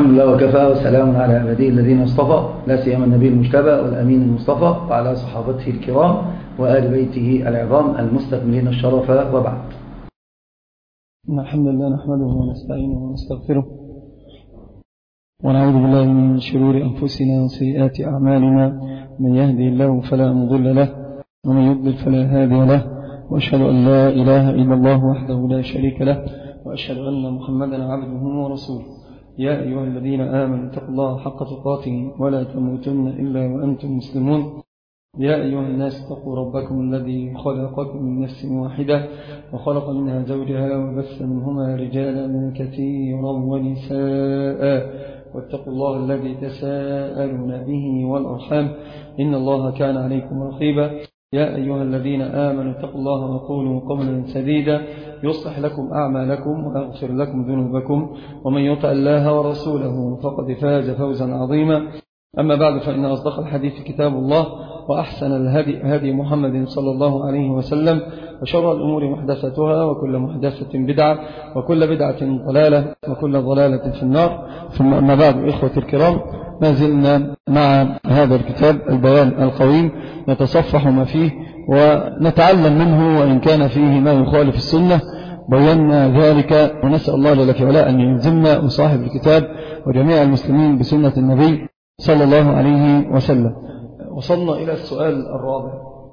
الحمد لله وكفى وسلام على عباده الذين اصطفى، لا سيما النبي المجتبى والأمين المصطفى وعلى صحابته الكرام وآل بيته العظام المستكملين الشرف، وبعد. الحمد لله نحمده ونستعينه ونستغفره ونعوذ بالله من شرور أنفسنا وسيئات أعمالنا، من يهدي الله فلا مضل له ومن يضلل فلا هادي له، وأشهد أن لا إله إلا الله وحده لا شريك له، وأشهد أن محمدا عبده ورسوله. يا أيها الذين آمنوا اتقوا الله حق تقاته ولا تموتن إلا وأنتم مسلمون. يا أيها الناس اتقوا ربكم الذي خلقكم من نفس واحدة وخلق منها زوجها وبث منهما رجالا كثيرا ونساء، واتقوا الله الذي تساءلون به والأرحام إن الله كان عليكم رقيبا. يا أيها الذين آمنوا اتقوا الله وقولوا قولا سديدا يصلح لكم أعمالكم ويغفر لكم ذنوبكم، ومن يطع الله ورسوله فقد فاز فوزا عظيما. أما بعد، فإن أصدق الحديث كتاب الله، وأحسن الهدي هدي محمد صلى الله عليه وسلم، وشر الأمور محدثتها، وكل محدثة بدعة، وكل بدعة ضلالة، وكل ضلالة في النار. ثم أما بعد، إخوة الكرام، ما زلنا مع هذا الكتاب البيان القويم نتصفح ما فيه ونتعلم منه، وإن كان فيه ما يخالف السنة بينا ذلك، ونسأل الله جل وعلا أن يلزمنا وصاحب الكتاب وجميع المسلمين بسنة النبي صلى الله عليه وسلم. وصلنا إلى السؤال الرابع.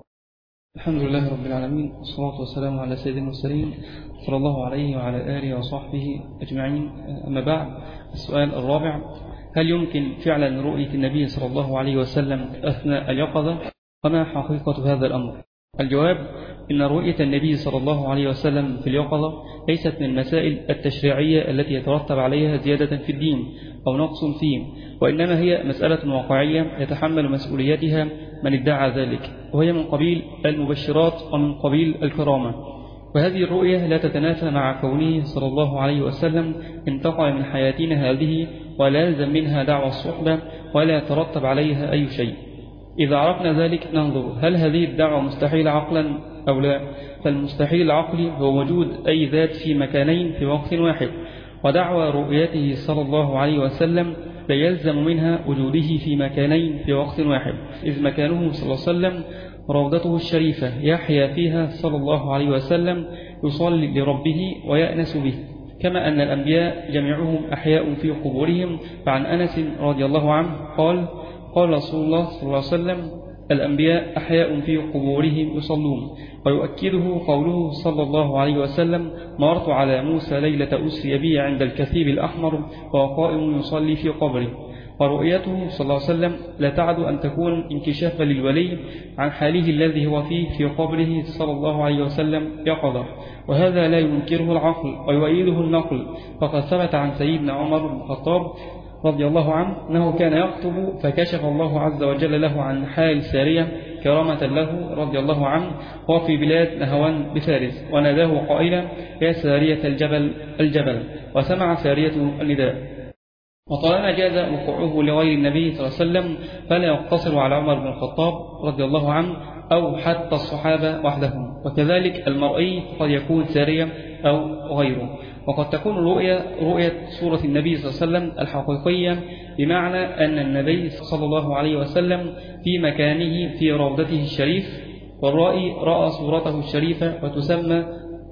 الحمد لله رب العالمين، والصلاة والسلام على سيد المرسلين صلى الله عليه وعلى آله وصحبه أجمعين. أما بعد، السؤال الرابع: هل يمكن فعلا رؤية النبي صلى الله عليه وسلم أثناء اليقظة؟ وما حقيقة هذا الأمر؟ الجواب: إن رؤية النبي صلى الله عليه وسلم في اليقظة ليست من المسائل التشريعية التي يترتب عليها زيادة في الدين أو نقص فيه، وإنما هي مسألة واقعية يتحمل مسؤوليتها من ادعى ذلك، وهي من قبيل المبشرات ومن قبيل الكرامة. وهذه الرؤية لا تتنافى مع كونه صلى الله عليه وسلم انتقل من حياتنا هذه، ولا يلزم منها دعوى الصحبة ولا يترتب عليها أي شيء. إذا عرفنا ذلك ننظر هل هذه الدعوة مستحيل عقلا أو لا. فالمستحيل العقلي هو وجود أي ذات في مكانين في وقت واحد، ودعوى رؤيته صلى الله عليه وسلم لا يلزم منها وجوده في مكانين في وقت واحد، إذ مكانه صلى الله عليه وسلم روضته الشريفة يحيا فيها صلى الله عليه وسلم، يصلي لربه ويأنس به، كما أن الأنبياء جميعهم أحياء في قبورهم. فعن أنس رضي الله عنه قال: قال رسول الله صلى الله عليه وسلم: الأنبياء أحياء في قبورهم يصلون. ويؤكده قوله صلى الله عليه وسلم: مررت على موسى ليلة أسري بي عند الكثيب الأحمر وهو قائم يصلي في قبره. ورؤيته صلى الله عليه وسلم لا تعد أن تكون انكشافا للولي عن حاله الذي هو فيه في قبره صلى الله عليه وسلم يقظة، وهذا لا ينكره العقل ويؤيده النقل. فقد ثبت عن سيدنا عمر بن الخطاب رضي الله عنه أنه كان يخطب فكشف الله عز وجل له عن حال سارية كرامة له رضي الله عنه، وفي بلاد نهوان بفارس، وناداه قائلا: يا سارية الجبل، وسمع سارية النداء. وطالما جاز وقوعه لغير النبي صلى الله عليه وسلم فلا يقتصر على عمر بن الخطاب رضي الله عنه أو حتى الصحابة وحدهم، وكذلك المرئي قد يكون سارية أو غيره. وقد تكون رؤية صورة النبي صلى الله عليه وسلم الحقيقية، بمعنى أن النبي صلى الله عليه وسلم في مكانه في روضته الشريف، والرائي رأى صورته الشريفة، وتسمى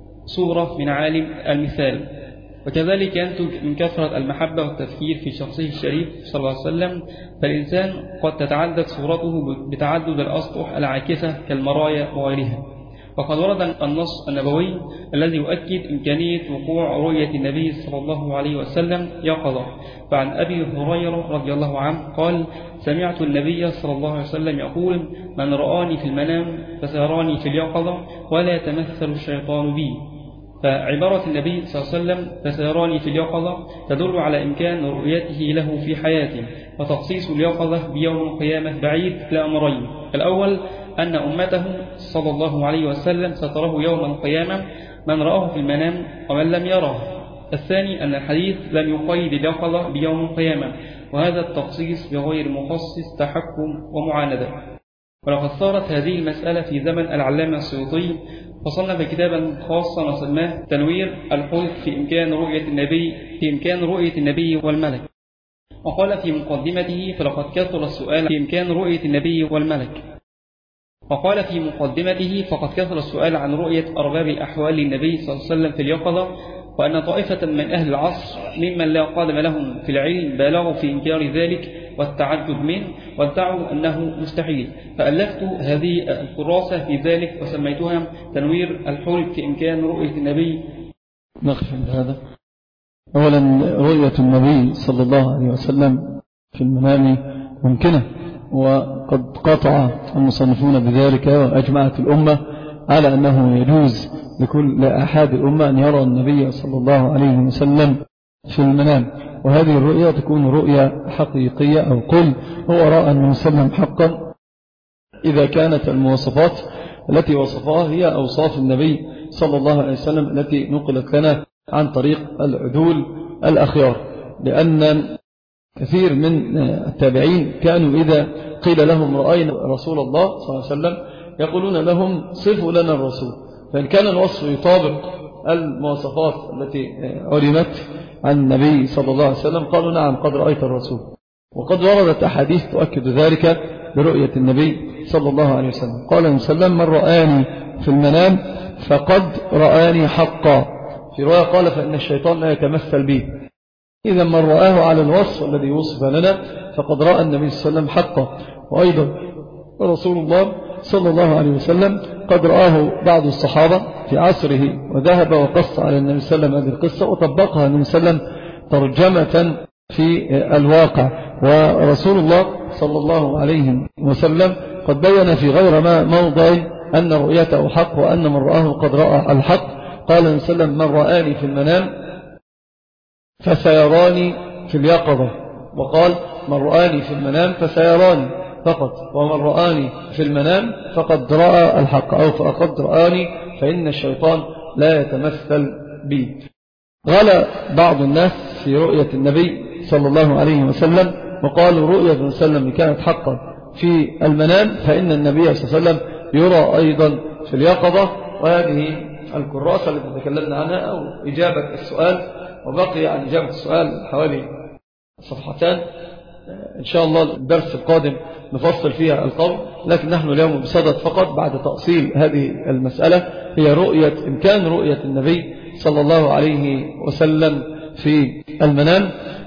صورة من عالم المثال. وكذلك ينتج من كثرة المحبة والتفكير في شخصه الشريف صلى الله عليه وسلم، فالإنسان قد تتعدد صورته بتعدد الأسطح العاكسة كالمرايا وغيرها. وقد ورد النص النبوي الذي يؤكد إمكانية وقوع رؤية النبي صلى الله عليه وسلم يقظة. فعن أبي هريرة رضي الله عنه قال: سمعت النبي صلى الله عليه وسلم يقول: من رآني في المنام فسيراني في اليقظة، ولا يتمثل الشيطان بي. فعبارة النبي صلى الله عليه وسلم فسيراني في اليقظة تدل على إمكان رؤيته له في حياته، وتخصيص اليقظة بيوم القيامة بعيد لأمرين: الأول أن أمته صلى الله عليه وسلم ستراه يوم القيامة، من رآه في المنام ومن لم يره. الثاني أن الحديث لم يقيد اليقظة بيوم القيامة، وهذا التخصيص بغير مخصص تحكم ومعاندة. ولقد صارت هذه المسألة في زمن العلامة السيوطي، فصنف كتابا خاصا وسماه تنوير الحلق في إمكان رؤية النبي والملك. وقال في مقدمته فلقد كثر السؤال في إمكان رؤية النبي والملك. وقال في مقدمته فقد كثر السؤال عن رؤية أرباب الأحوال للنبي صلى الله عليه وسلم في اليقظة، وأن طائفة من أهل العصر ممن لا قادم لهم في العلم بالغوا في إنكار ذلك والتعجب منه وادعوا أنه مستحيل، فألفت هذه الكراسة في ذلك وسميتها تنوير الحلم في إمكان رؤية النبي. نقف عند هذا. أولا رؤية النبي صلى الله عليه وسلم في المنام ممكنة، وقد قطع المصنفون بذلك وأجمعت الأمة على أنه يجوز لكل أحد الأمة أن يرى النبي صلى الله عليه وسلم في المنام، وهذه الرؤية تكون رؤية حقيقية، أو قل هو رأى النبي صلى الله عليه وسلم حقا إذا كانت المواصفات التي وصفها هي أوصاف النبي صلى الله عليه وسلم التي نقلت لنا عن طريق العدول الأخيار. لأن كثير من التابعين كانوا إذا قيل لهم رأينا رسول الله صلى الله عليه وسلم يقولون لهم صفوا لنا الرسول، فإن كان الوصف يطابق المواصفات التي علمت عن النبي صلى الله عليه وسلم قالوا نعم قد رأيت الرسول. وقد وردت أحاديث تؤكد ذلك برؤية النبي صلى الله عليه وسلم. قال النبي صلى الله عليه وسلم من رآني في المنام فقد رآني حقا، في رواية قال فإن الشيطان لا يتمثل به. إذا من رآه على الوصف الذي وصف لنا فقد رأى النبي صلى الله عليه وسلم حقا. وأيضا رسول الله صلى الله عليه وسلم قد رآه بعض الصحابة في عصره وذهب وقص على النبي صلى الله عليه وسلم هذه القصة وطبقها النبي صلى الله عليه وسلم ترجمة في الواقع. ورسول الله صلى الله عليه وسلم قد بين في غير ما موضع أن رؤيته حق وأن من رآه قد رأى الحق. قال النبي صلى الله عليه وسلم من رآني في المنام فسيراني في اليقظة، وقال من رآني في المنام فسيراني فقط، ومن رآني في المنام فقد رأى الحق أو فقد رآني فإن الشيطان لا يتمثل بي. غلا بعض الناس في رؤية النبي صلى الله عليه وسلم وقالوا رؤية النبي صلى الله عليه وسلم كانت حقا في المنام فإن النبي صلى الله عليه وسلم يرى أيضا في اليقظة. وهذه الكراسة التي تكلمنا عنها أو إجابة السؤال، وبقي عن إجابة السؤال حوالي صفحتان إن شاء الله الدرس القادم نفصل فيها القول، لكن نحن اليوم بصدد فقط بعد تأصيل هذه المسألة هي إمكان رؤية النبي صلى الله عليه وسلم في المنام.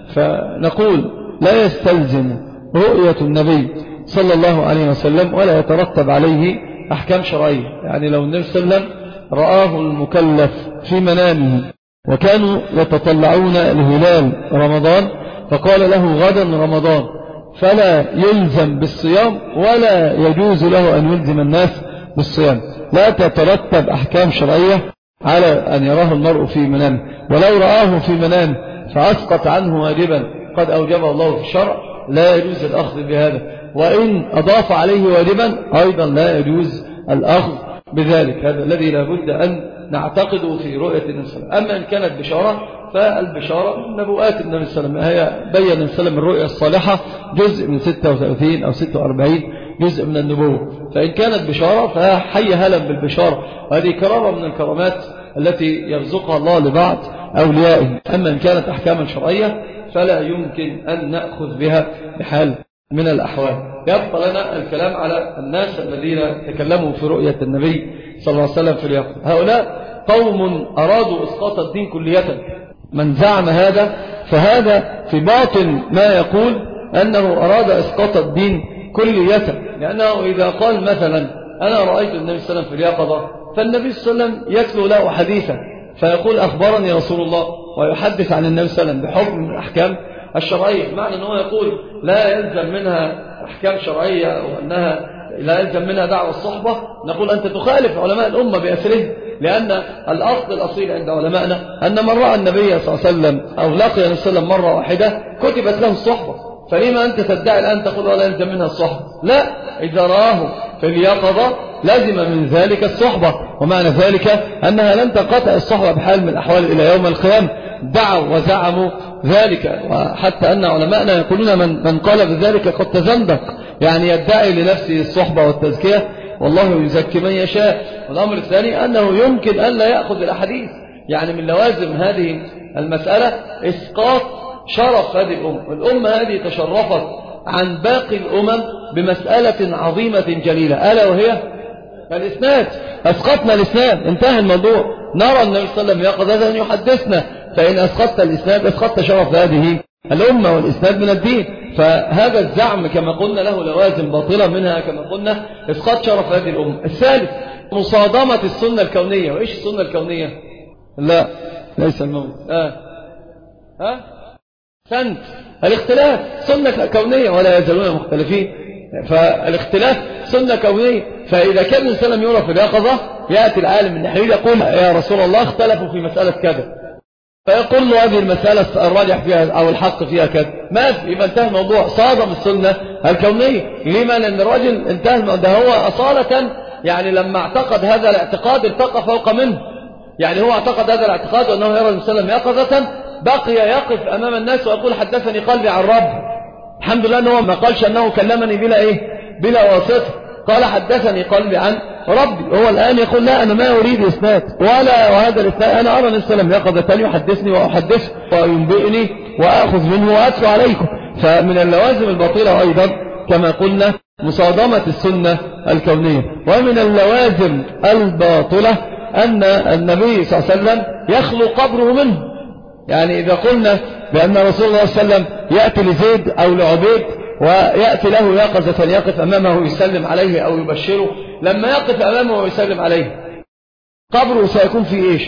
فنقول لا يستلزم رؤية النبي صلى الله عليه وسلم ولا يترتب عليه أحكام شرعية. يعني لو النبي صلى الله عليه وسلم رآه المكلف في منامه وكانوا يتطلعون لهلال رمضان فقال له غدا رمضان فلا يلزم بالصيام ولا يجوز له أن يلزم الناس بالصيام، لا تترتب أحكام شرعية على أن يراه المرء في منامه. ولو رآه في منامه فأسقط عنه واجبا قد أوجبه الله في الشرع لا يجوز الأخذ بهذا، وإن أضاف عليه واجبا أيضا لا يجوز الأخذ بذلك. هذا الذي لابد أن نعتقده في رؤية النبي صلى الله عليه وسلم. أما إن كانت بشارة فالبشارة من نبوءات النبي صلى الله عليه وسلم، هي بيّن النبي صلى الله عليه وسلم الرؤيا الصالحة جزء من 36 أو 46 جزء من النبوة، فإن كانت بشارة فحي هلا بالبشارة، وهذه كرامة من الكرامات التي يرزقها الله لبعض أوليائه. أما إن كانت أحكاما شرعية فلا يمكن أن نأخذ بها بحال من الأحوال. يبقى لنا الكلام على الناس الذين تكلموا في رؤية النبي صلى الله عليه وسلم في اليقظة. هؤلاء قوم أرادوا إسقاط الدين كلية. من زعم هذا فهذا في باطن ما يقول أنه أراد إسقاط الدين كلية، لأنه إذا قال مثلا أنا رأيت النبي صلى الله عليه وسلم في اليقظة فالنبي صلى الله عليه وسلم يتلو له حديثا فيقول أخبرني رسول الله ويحدث عن النبي صلى الله عليه وسلم بحكم من الأحكام الشرعية، معنى أنه يقول لا يلزم منها أحكام شرعية وأنها لا يلزم منها دعوة الصحبة، نقول أنت تخالف علماء الأمة بأسرهم، لأن الأصل الأصيل عند علمائنا أن من رأى النبي صلى الله عليه وسلم أو لقي النبي صلى الله عليه وسلم مرة واحدة كتبت له الصحبة، فلما أنت تدعي الآن تقول ولا يلزم منها الصحبة؟ لا، إذا رآه في اليقظة لازم من ذلك الصحبة، ومعنى ذلك أنها لن تنقطع الصحبة بحال من الأحوال إلى يوم القيامة. دعوا وزعموا ذلك، وحتى أن علماءنا يقولون من قال بذلك قد تزندق، يعني يدعي لنفسه الصحبة والتزكية والله يزكي من يشاء. والأمر الثاني أنه يمكن أن لا يأخذ الأحاديث، يعني من لوازم هذه المسألة إسقاط شرف هذه الأمة هذه تشرفت عن باقي الأمم بمسألة عظيمة جليلة، ألا وهي الإسناد. أسقطنا الإسناد انتهى الموضوع. نرى النبي صلى الله عليه وسلم يقظة أن يحدثنا، فإن أسقطت الإسناد أسقطت شرف هذه الأمة، والإسناد من الدين. فهذا الزعم كما قلنا له لوازم باطلة، منها كما قلنا إسقاط شرف هذه الأمة. الثالث مصادمة السنة الكونية. وإيش السنة الكونية؟ لا ليس الموت. سنت الاختلاف سنة كونية، ولا يزالون مختلفين. فالاختلاف سنة كونية. فإذا كان الإنسان يرى في اليقظة، يأتي العالم النحوي يقول يا رسول الله اختلفوا في مسألة كذا، فيقول له هذه المسألة الراجح فيها أو الحق فيها كذا، ما في، يبقى انتهى الموضوع. صادم السنة الكونية. لما؟ لأن الرجل انتهى ده هو أصالة، يعني لما اعتقد هذا الاعتقاد ارتقى فوق منه. يعني هو اعتقد هذا الاعتقاد وأنه يرى المسلم يقظة، بقي يقف أمام الناس ويقول حدثني قلبي عن رب. الحمد لله أنه ما قالش أنه كلمني بلا واسطة، قال حدثني قلبي عن ربي. هو الآن يقول لا أنا ما أريد إسناد وهذا الإسناد، أنا أرى السلام يقظة يحدثني وأحدث وينبئني وأخذ منه وأتلو عليكم. فمن اللوازم الباطلة أيضا كما قلنا مصادمة السنة الكونية. ومن اللوازم الباطلة أن النبي صلى الله عليه وسلم يخلو قبره منه. يعني إذا قلنا بأن رسول الله صلى الله عليه وسلم يأتي لزيد أو لعبيد ويأتي له يقظة يقف أمامه يسلم عليه أو يبشره، لما يقف أمامه ويسلم عليه قبره سيكون فيه إيش؟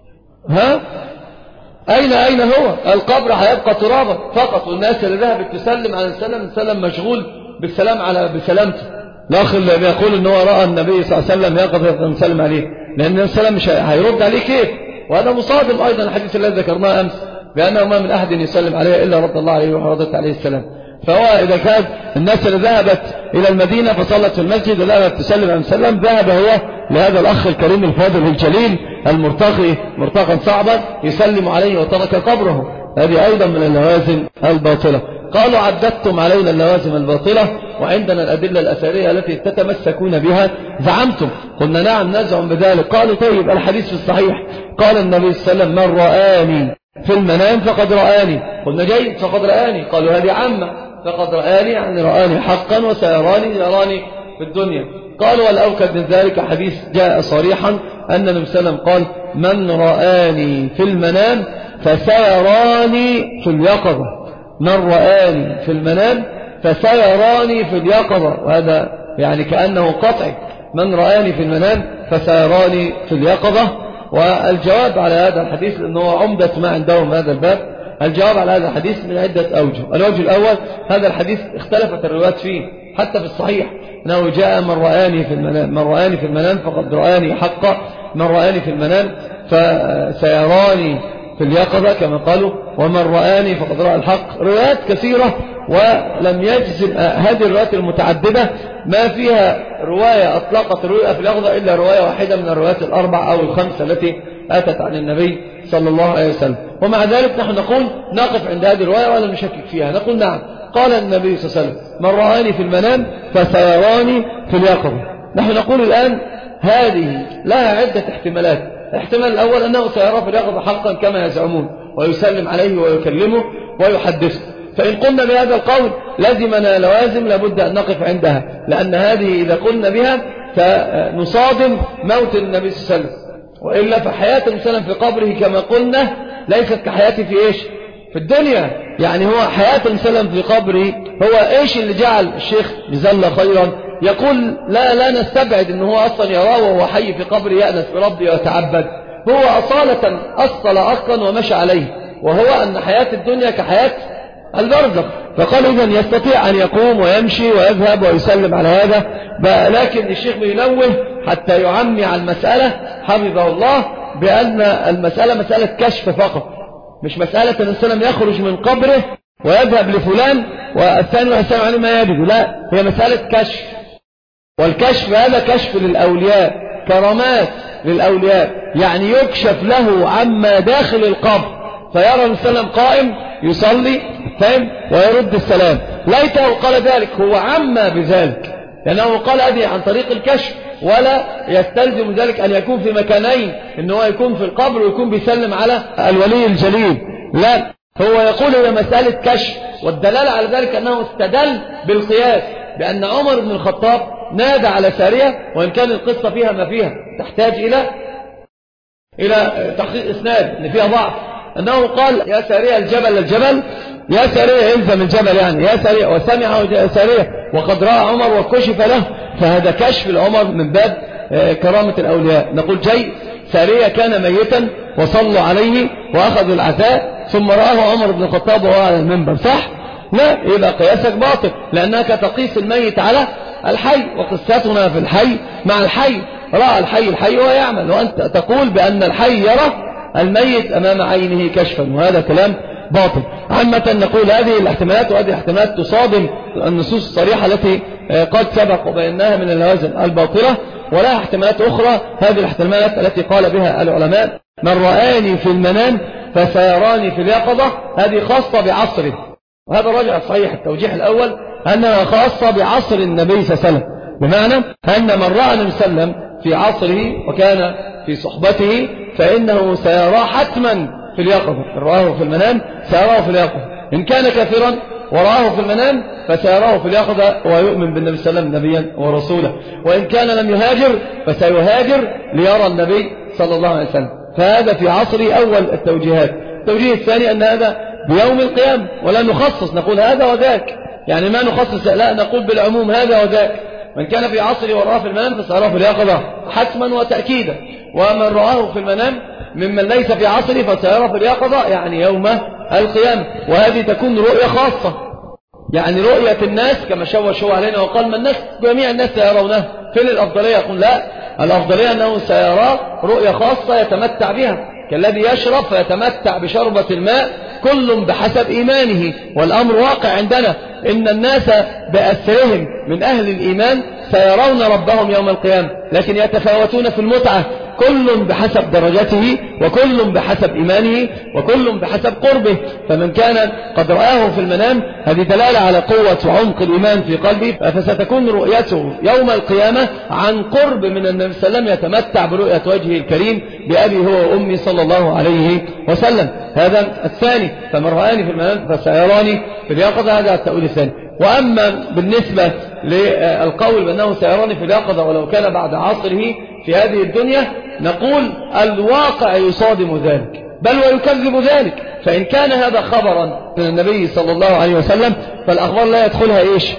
أين هو؟ القبر هيبقى ترابا فقط، والناس اللي ذهبت تسلم على السلام مشغول بالسلام على بسلامته. الأخ اللي بيقول إن هو رأى النبي صلى الله عليه وسلم يقظة يسلم عليه، لأن السلام مش هيرد عليه كيف؟ وهذا مصادم أيضا الحديث الذي ذكرناه أمس بأنه ما من أحد يسلم عليه إلا رد الله عليه وردت عليه السلام. فهو إذا كان الناس اللي ذهبت إلى المدينة فصلت في المسجد وذهبت تسلم عليه السلام، ذهب هو لهذا الأخ الكريم الفاضل الجليل المرتقي مرتقا صعبا يسلم عليه وترك قبره. هذه أيضا من اللوازم الباطلة. قالوا عددتم علينا اللوازم الباطلة وعندنا الأدلة الأثرية التي تتمسكون بها، زعمتم. قلنا نعم نزعم بذلك. قالوا طيب الحديث في الصحيح قال النبي صلى الله عليه وسلم من رآني في المنام فقد رآني. قلنا جيد، فقد رآني. قالوا هذه عامة، فقد رآني يعني رآني حقا، وسيراني يراني في الدنيا. قالوا والأوكد من ذلك حديث جاء صريحا أن النبي صلى الله عليه وسلم قال من رآني في المنام فسيراني في اليقظة. من رآني في المنام فسيراني في اليقظة، وهذا يعني كأنه قطعي. من رآني في المنام فسيراني في اليقظة. والجواب على هذا الحديث لأنه عمدة ما عندهم هذا الباب، الجواب على هذا الحديث من عدة أوجه. الوجه الأول هذا الحديث اختلفت الروايات فيه حتى في الصحيح، أنه جاء من رآني في المنام، من رآني في المنام فقد رآني حقا، من رآني في المنام فسيراني في اليقظة كما قالوا، ومن رآني فقد رأى الحق. روايات كثيرة ولم يجزم هذه الروايات المتعددة ما فيها رواية أطلقت الرؤيا في اليقظة إلا رواية واحدة من الروايات الأربع أو الخمسة التي أتت عن النبي صلى الله عليه وسلم. ومع ذلك نحن نقول نقف عند هذه الرواية ولا نشكك فيها، نقول نعم قال النبي صلى الله عليه وسلم من رآني في المنام فسيراني في اليقظة. نحن نقول الآن هذه لها عدة احتمالات. الاحتمال الأول أنه سيرى في اليقظة حقا كما يزعمون ويسلم عليه ويكلمه ويحدثه. فإن قلنا بهذا القول لازمنا لوازم لابد أن نقف عندها، لأن هذه إذا قلنا بها فنصادم موت النبي صلى الله عليه وسلم. وإلا فحياة المسلم في قبره كما قلنا ليست كحياته في إيش؟ في الدنيا. يعني هو حياة المسلم في قبره هو إيش اللي جعل الشيخ جزاه خيرا يقول لا نستبعد أنه هو أصلا يراه وهو حي في قبره يأنس بربه ويتعبد. هو أصالة أصل أصلا ومشى عليه، وهو أن حياة الدنيا كحياة البرزخ. فقال إذن يستطيع أن يقوم ويمشي ويذهب ويسلم على هذا، لكن الشيخ بينوه حتى يعمي على المسألة حفظه الله بأن المسألة مسألة كشف فقط، مش مسألة أن السلام يخرج من قبره ويذهب لفلان والثاني يسلم عليه ما يجد، لا، هي مسألة كشف. والكشف هذا كشف للأولياء، كرامات للأولياء، يعني يكشف له عما داخل القبر فيرى السلام قائم يصلي فهم ويرد السلام. ليته قال ذلك، هو عما بذلك، لأنه قال هذه عن طريق الكشف، ولا يستلزم ذلك أن يكون في مكانين، إن هو يكون في القبر ويكون بيسلم على الولي الجليل، لا، هو يقول هي مسألة كشف، والدلالة على ذلك أنه استدل بالقياس بأن عمر بن الخطاب نادى على سارية، وإن كان القصة فيها ما فيها تحتاج إلى تحقيق إسناد إن فيها ضعف، أنه قال يا سارية الجبل يا سارية إلزم الجبل، يعني يا سارية، وسمعه سارية وقد رأى عمر وكشف له، فهذا كشف العمر من باب كرامة الأولياء. نقول سارية كان ميتا وصلوا عليه وأخذوا العزاء ثم رآه عمر بن الخطاب وهو على المنبر، صح؟ لا، يبقى قياسك باطل، لأنك تقيس الميت على الحي، وقصتنا في الحي مع الحي، رأى الحي وهو يعمل، وأنت تقول بأن الحي يرى الميت أمام عينه كشفا، وهذا كلام باطل. عامة نقول هذه الاحتمالات، وهذه الاحتمالات تصادم النصوص الصريحة التي قد سبق وبيناها من اللوازم الباطلة، ولا احتمالات أخرى. هذه الاحتمالات التي قال بها العلماء من رآني في المنام فسيراني في اليقظة، هذه خاصة بعصره، وهذا راجع صحيح التوجيه الأول أنها خاصة بعصر النبي صلى الله عليه وسلم، بمعنى أن من رأى النبي صلى الله عليه وسلم في عصره وكان في صحبته فإنه سيرى حتما في اليقظة، إن رآه في المنام سيراه في اليقظة، إن كان كافرا ورآه في المنام فسيراه في اليقظة ويؤمن بالنبي صلى الله عليه وسلم نبيا ورسولا، وإن كان لم يهاجر فسيهاجر ليرى النبي صلى الله عليه وسلم. فهذا في عصري أول التوجيهات. التوجيه الثاني أن هذا بيوم القيامة، ولا نخصص نقول هذا وذاك، يعني ما نخصص، لا نقول بالعموم هذا وذاك. من كان في عصري ورآه في المنام فسيراه في اليقظة حتما وتأكيدا، ومن رآه في المنام ممن ليس في عصري فسيراه في اليقظة يعني يوم القيامة. وهذه تكون رؤية خاصة، يعني رؤية الناس كما شوى علينا وقال ما الناس جميع الناس سيرونه، فين الأفضلية؟ يقول لا، الأفضلية أنه سيرى رؤية خاصة يتمتع بها، كالذي يشرب فيتمتع بشربة الماء، كل بحسب إيمانه. والأمر واقع عندنا إن الناس بأسرهم من أهل الإيمان سيرون ربهم يوم القيامة، لكن يتفاوتون في المتعة، كل بحسب درجته وكل بحسب إيمانه وكل بحسب قربه. فمن كان قد رآه في المنام هذه دلالة على قوة وعمق الإيمان في قلبه، فستكون رؤيته يوم القيامة عن قرب من النبي صلى الله عليه وسلم، يتمتع برؤية وجهه الكريم بأبي هو وأمي صلى الله عليه وسلم. هذا الثاني، فمن رآني في المنام فسيراني في اليقظة، هذا التأويل الثاني. وأما بالنسبة للقول بأنه سيراني في اليقظة ولو كان بعد عصره في هذه الدنيا، نقول الواقع يصادم ذلك بل ويكذب ذلك. فإن كان هذا خبرا من النبي صلى الله عليه وسلم فالأخبار لا يدخلها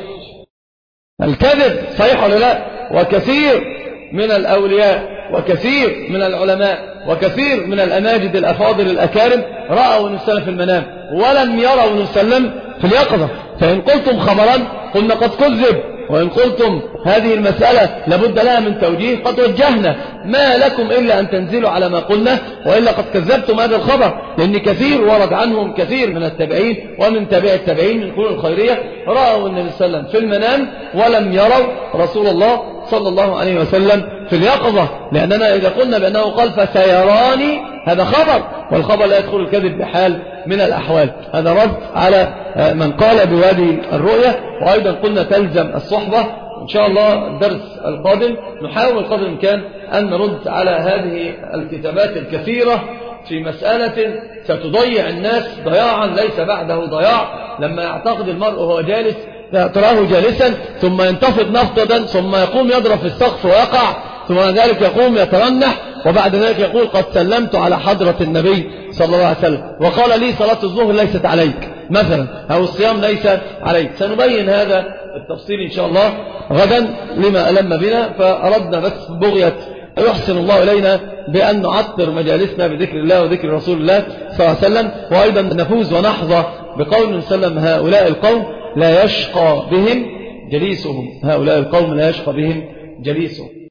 الكذب، صحيح ولا لا؟ وكثير من الأولياء وكثير من العلماء وكثير من الأماجد الأفاضل الأكارم رأوا النبي صلى الله عليه وسلم في المنام ولم يروا النبي صلى الله عليه وسلم في اليقظة. فإن قلتم خبرا قلنا قد كذب، وإن قلتم هذه المسألة لابد لها من توجيه قد وجهنا، ما لكم إلا أن تنزلوا على ما قلنا، وإلا قد كذبتم هذا الخبر. لأن كثير ورد عنهم كثير من التابعين ومن تابع التابعين من القرون الخيرية رأوا النبي صلى الله عليه وسلم في المنام ولم يروا رسول الله صلى الله عليه وسلم في اليقظة. لأننا إذا قلنا بأنه قال فسيراني هذا خبر، والخبر لا يدخل الكذب بحال من الأحوال. هذا رد على من قال بهذه الرؤية. وأيضا قلنا تلزم الصحبة. إن شاء الله الدرس القادم نحاول قدر الإمكان أن نرد على هذه الكتابات الكثيرة في مسألة ستضيع الناس ضياعا ليس بعده ضياع. لما يعتقد المرء وهو جالس تراه جالسا ثم ينتفض نفضا ثم يقوم يضرب في السقف ويقع، ثم ذلك يقوم يترنح، وبعد ذلك يقول قد سلمت على حضرة النبي صلى الله عليه وسلم وقال لي صلاة الظهر ليست عليك مثلا، أو الصيام ليس عليك. سنبين هذا التفصيل إن شاء الله غدا لما ألم بنا. فأردنا بس بغية يحسن الله إلينا بأن نعطر مجالسنا بذكر الله وذكر رسول الله صلى الله عليه وسلم، وأيضا نفوز ونحظى بقول وسلم هؤلاء القوم لا يشقى بهم جليسهم، هؤلاء القوم لا يشقى بهم جليسهم.